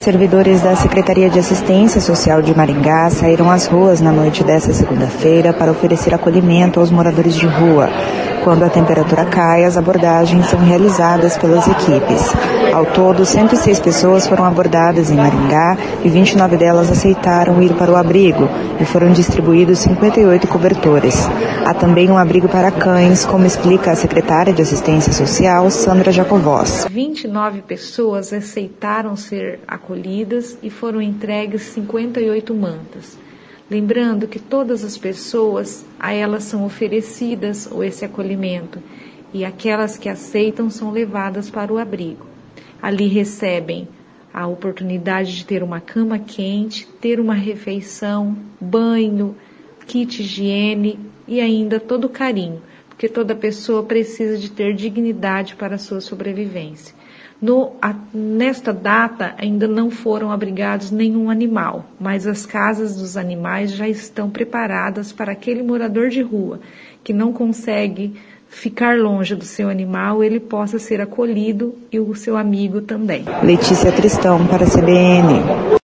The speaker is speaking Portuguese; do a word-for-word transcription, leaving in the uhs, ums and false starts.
Servidores da Secretaria de Assistência Social de Maringá saíram às ruas na noite desta segunda-feira para oferecer acolhimento aos moradores de rua. Quando a temperatura cai, as abordagens são realizadas pelas equipes. Ao todo, cento e seis pessoas foram abordadas em Maringá e vinte e nove delas aceitaram ir para o abrigo e foram distribuídos cinquenta e oito cobertores. Há também um abrigo para cães, como explica a secretária de Assistência Social, Sandra Jacovós. vinte e nove pessoas aceitaram ser acolhidas e foram entregues cinquenta e oito mantas. Lembrando que todas as pessoas, a elas são oferecidas esse acolhimento e aquelas que aceitam são levadas para o abrigo. Ali recebem a oportunidade de ter uma cama quente, ter uma refeição, banho, kit higiene e ainda todo o carinho, porque toda pessoa precisa de ter dignidade para a sua sobrevivência. No, a, nesta data ainda não foram abrigados nenhum animal, mas as casas dos animais já estão preparadas para aquele morador de rua que não consegue ficar longe do seu animal, ele possa ser acolhido e o seu amigo também. Letícia Tristão para a C B N.